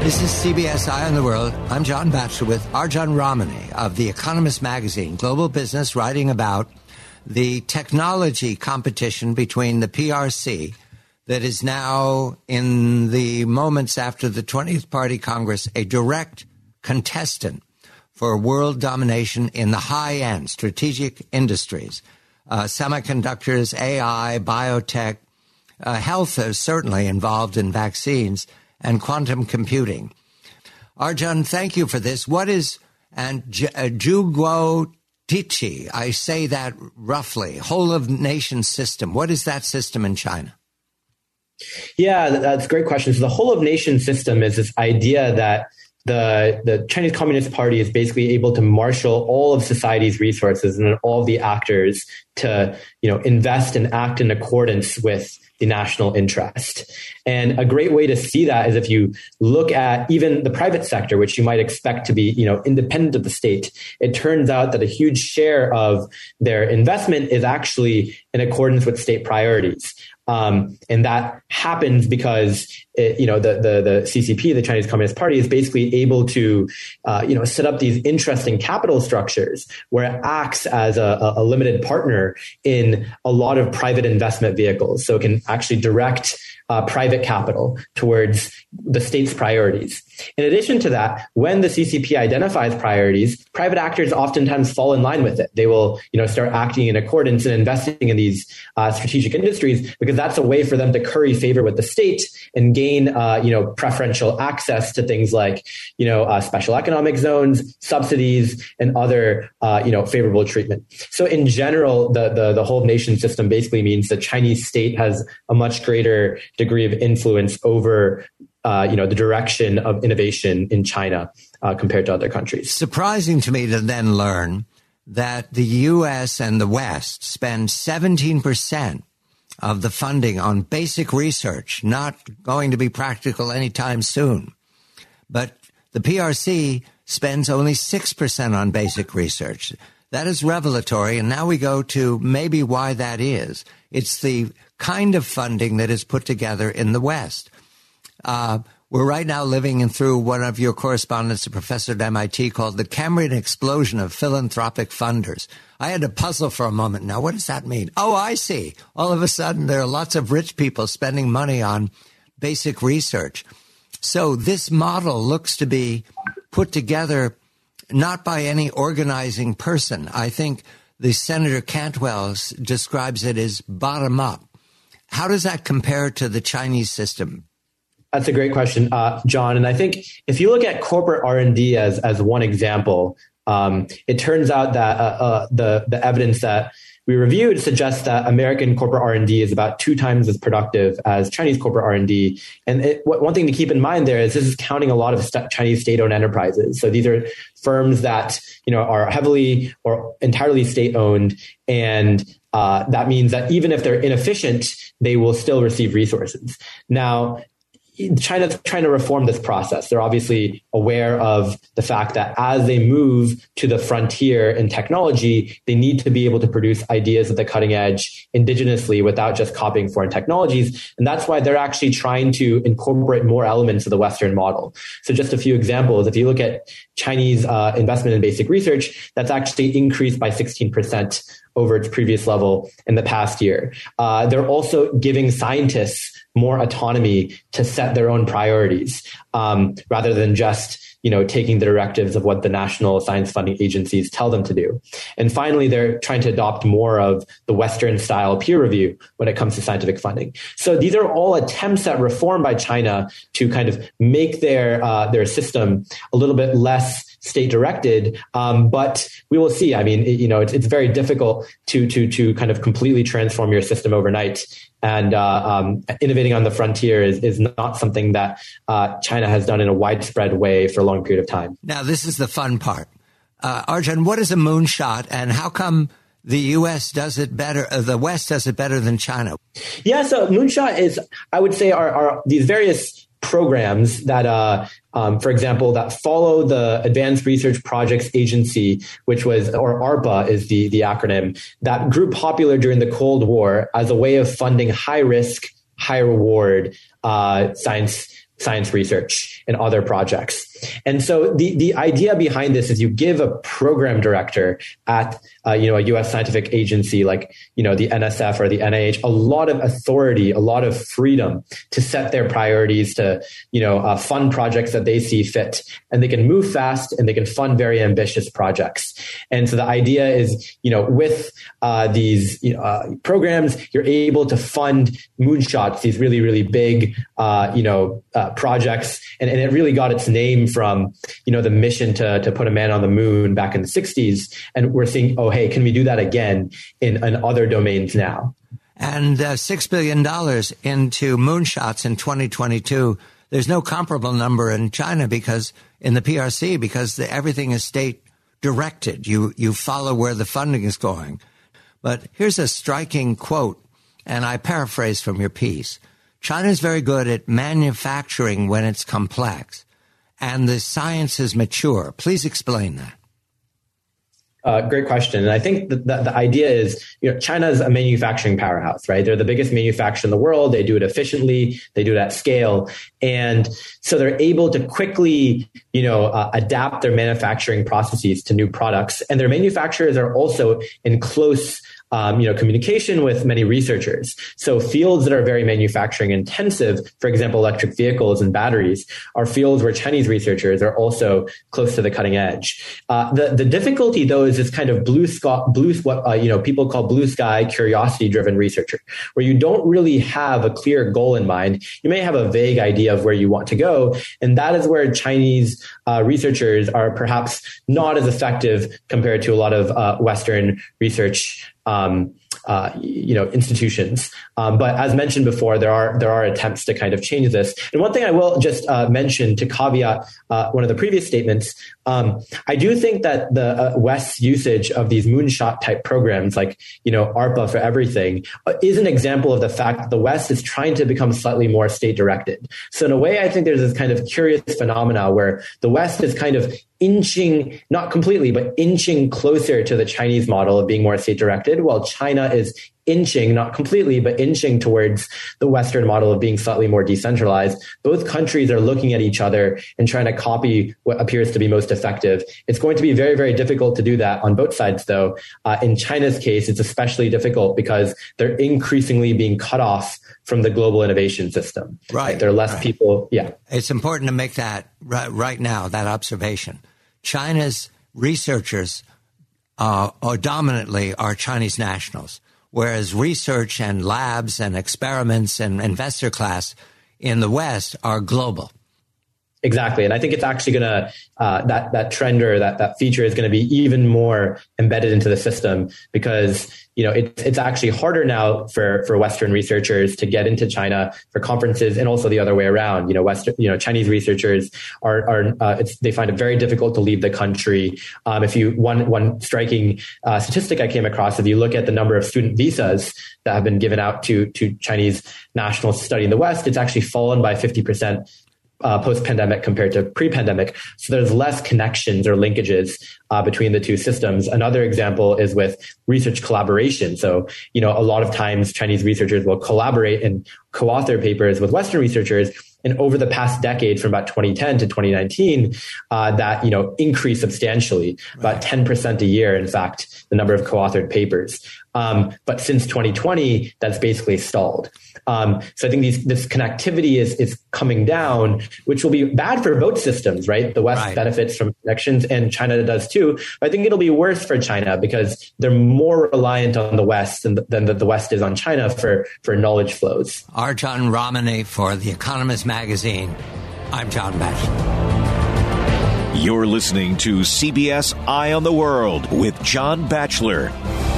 This is CBS Eye on the World. I'm John Batchelor with Arjun Ramani of The Economist magazine, Global Business, writing about the technology competition between the PRC that is now, in the moments after the 20th Party Congress, a direct contestant for world domination in the high-end strategic industries, semiconductors, AI, biotech, health is certainly involved in vaccines, and quantum computing. Arjun, thank you for this. What is Zhuguo Tichi? I say that roughly. Whole of nation system. What is that system in China? Yeah, that's a great question. So the whole of nation system is this idea that the Chinese Communist Party is basically able to marshal all of society's resources and all of the actors to, invest and act in accordance with the national interest. And a great way to see that is if you look at even the private sector, which you might expect to be, independent of the state. It turns out that a huge share of their investment is actually in accordance with state priorities. And that happens because, the CCP, the Chinese Communist Party, is basically able to, set up these interesting capital structures where it acts as a limited partner in a lot of private investment vehicles. So it can actually direct private capital towards the state's priorities. In addition to that, when the CCP identifies priorities, private actors oftentimes fall in line with it. They will, start acting in accordance and investing in these strategic industries because that's a way for them to curry favor with the state and gain, preferential access to things like, special economic zones, subsidies, and other, favorable treatment. So in general, the whole nation system basically means the Chinese state has a much greater degree of influence over the direction of innovation in China compared to other countries. Surprising to me to then learn that the U.S. and the West spend 17% of the funding on basic research, not going to be practical anytime soon. But the PRC spends only 6% on basic research. That is revelatory, and now we go to maybe why that is. It's the kind of funding that is put together in the West. We're right now living through one of your correspondents, a professor at MIT, called the Cambrian explosion of philanthropic funders. I had to puzzle for a moment. Now, what does that mean? Oh, I see. All of a sudden, there are lots of rich people spending money on basic research. So this model looks to be put together not by any organizing person. I think the Senator Cantwell describes it as bottom up. How does that compare to the Chinese system? That's a great question, John. And I think if you look at corporate R&D as one example, it turns out that the evidence that we reviewed suggests that American corporate R&D is about 2 times as productive as Chinese corporate R&D. And one thing to keep in mind there is this is counting a lot of Chinese state-owned enterprises. So these are firms that are heavily or entirely state-owned, and that means that even if they're inefficient, they will still receive resources. Now, China's trying to reform this process. They're obviously aware of the fact that as they move to the frontier in technology, they need to be able to produce ideas at the cutting edge indigenously without just copying foreign technologies. And that's why they're actually trying to incorporate more elements of the Western model. So just a few examples. If you look at Chinese investment in basic research, that's actually increased by 16% over its previous level in the past year. They're also giving scientists more autonomy to set their own priorities, rather than just, taking the directives of what the national science funding agencies tell them to do. And finally, they're trying to adopt more of the Western style peer review when it comes to scientific funding. So these are all attempts at reform by China to kind of make their system a little bit less state directed. But we will see. I mean, it's very difficult to kind of completely transform your system overnight. And innovating on the frontier is not something that China has done in a widespread way for a long period of time. Now, this is the fun part. Arjun, what is a moonshot, and how come the U.S. does it better, the West does it better than China? Yeah, so moonshot is, I would say, are these various programs that, for example, that follow the Advanced Research Projects Agency, which was, or ARPA is the acronym, that grew popular during the Cold War as a way of funding high risk, high reward science science research and other projects. And so the idea behind this is you give a program director at a U.S. scientific agency like the NSF or the NIH a lot of authority, a lot of freedom to set their priorities, to fund projects that they see fit, and they can move fast and they can fund very ambitious projects. And so the idea is with these programs, you're able to fund moonshots, these really, really big projects, and it really got its name from the mission to put a man on the moon back in the 60s. And we're seeing, oh, hey, can we do that again in other domains now? And $6 billion into moonshots in 2022. There's no comparable number in China because in the PRC, because everything is state directed. You follow where the funding is going. But here's a striking quote, and I paraphrase from your piece. China is very good at manufacturing when it's complex, and the science is mature. Please explain that. Great question. And I think the idea is, China is a manufacturing powerhouse, right? They're the biggest manufacturer in the world. They do it efficiently. They do it at scale. And so they're able to quickly, adapt their manufacturing processes to new products. And their manufacturers are also in close communication with many researchers. So fields that are very manufacturing intensive, for example, electric vehicles and batteries, are fields where Chinese researchers are also close to the cutting edge. The difficulty, though, is this kind of what people call blue sky, curiosity-driven researcher, where you don't really have a clear goal in mind. You may have a vague idea of where you want to go, and that is where Chinese researchers are perhaps not as effective compared to a lot of Western research institutions. But as mentioned before, there are attempts to kind of change this. And one thing I will just mention to caveat one of the previous statements, I do think that the West's usage of these moonshot type programs like, ARPA for everything is an example of the fact that the West is trying to become slightly more state directed. So in a way, I think there's this kind of curious phenomena where the West is kind of inching, not completely, but inching closer to the Chinese model of being more state directed, while China is inching, not completely, but inching towards the Western model of being slightly more decentralized. Both countries are looking at each other and trying to copy what appears to be most effective. It's going to be very, very difficult to do that on both sides, though. In China's case, it's especially difficult because they're increasingly being cut off from the global innovation system. Right. There are less people. Yeah. It's important to make that right now, that observation. China's researchers dominantly are Chinese nationals, whereas research and labs and experiments and investor class in the West are global. Exactly. And I think it's actually going to, that trend or that feature is going to be even more embedded into the system because, it's actually harder now for Western researchers to get into China for conferences and also the other way around. Chinese researchers they find it very difficult to leave the country. One striking statistic I came across, if you look at the number of student visas that have been given out to Chinese nationals to study in the West, it's actually fallen by 50%. Post-pandemic compared to pre-pandemic. So there's less connections or linkages between the two systems. Another example is with research collaboration. So, a lot of times Chinese researchers will collaborate and co-author papers with Western researchers. And over the past decade, from about 2010 to 2019, that, increased substantially, about 10% a year, in fact, the number of co-authored papers. But since 2020, that's basically stalled. So I think this connectivity is coming down, which will be bad for both systems, right? The West benefits from connections and China does too. But I think it'll be worse for China because they're more reliant on the West than the West is on China for knowledge flows. Arjun Ramani for The Economist magazine. I'm John Batchelor. You're listening to CBS Eye on the World with John Batchelor.